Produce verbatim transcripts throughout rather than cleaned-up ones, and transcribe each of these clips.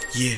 Yeah.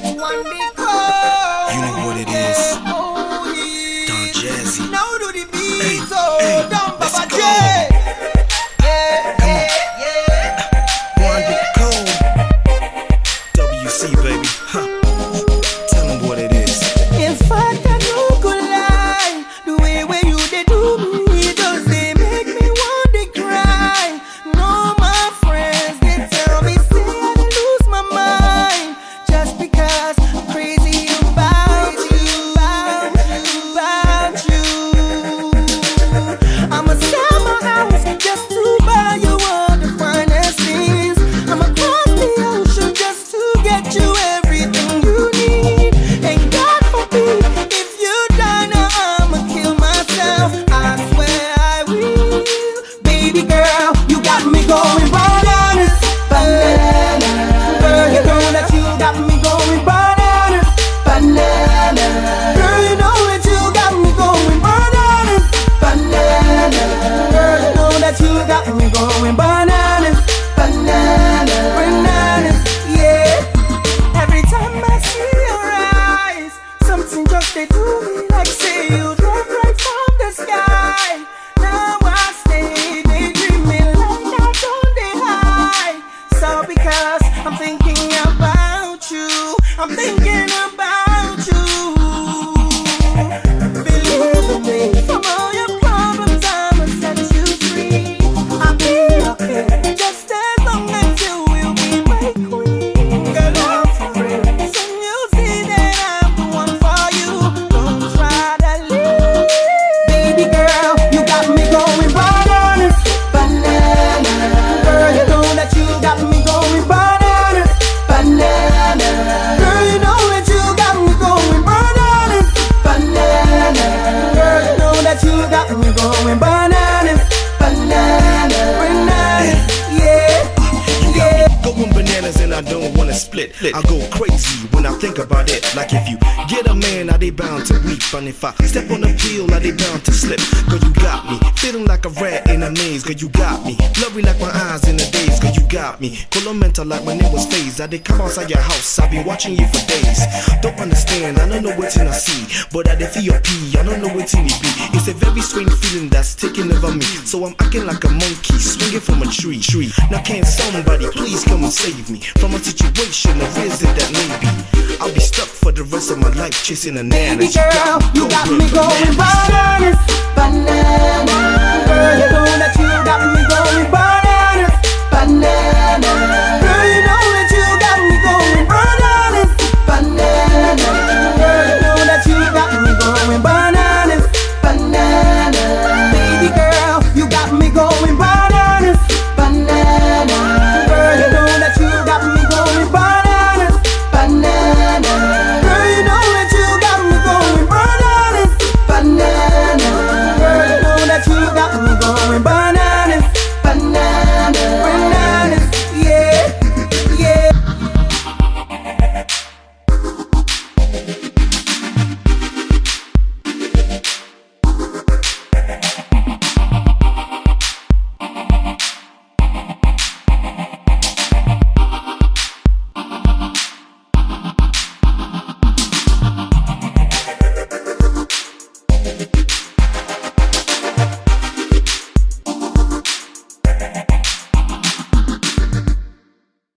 You know what it is. Don Jazzy. Now do the beat, Hey, so hey, Don let's Baba go. J. Yeah, yeah, yeah. One big cold. W C, baby. Huh. Tell them what it is. In fact, I no go lie. The way where you they do me, does they make me want to cry. No, my friends, they tell me say I lose my mind just because I'm crazy about you, about you, about you. I'ma sell my house just to buy you all the finest things. I'ma cross the ocean just to get you everything you need. And God forbid if you die now, I'ma kill myself. I swear I will. Baby girl, you got me going bananas, bananas. Girl, you know that you got me going bananas, bananas. Girl, you know that you got me going bananas, bananas. Girl, you know that you got me going bananas, bananas, bananas. Yeah. Every time I see your eyes, something just they do me like say you drop right from the sky. Now I stay daydreaming like I don't they high. So because I'm thinking about you, I'm thinking about you. Believe me, from all your problems I'ma set you free. I'll be okay, just as long as you will be my queen. Girl, I'm for real. Soon you'll see that I'm the one for you. Don't try to leave. Baby girl, you got me going bananas, bananas. Girl, you know that you got me going bananas, bananas. Girl, you know that you got me going bananas, bananas. Girl, you know that you got me going bananas, bananas, bananas. Yeah, You yeah. got me going bananas and I don't wanna split. I go crazy when I think about it. Like if you get a man, are they bound to weep? And if I step on a pill, are they bound to slip? Girl, you got me feeling like a rat in a maze. Girl, you got me blurry like my eyes in the days. Girl, you got me color mental like when it was phased. I did come outside your house, I've been watching you for days. Don't understand, I don't know what I see, but I did feel your pee, I don't know what it be. It's a very strange feeling that's taking over me. So I'm acting like a monkey swinging from a tree. Tree. Now can somebody please come and save me from a situation or is it that maybe I'll be stuck for the rest of my life chasing a nana. Baby girl, you got me going bananas, bananas. Girl, you know that you got me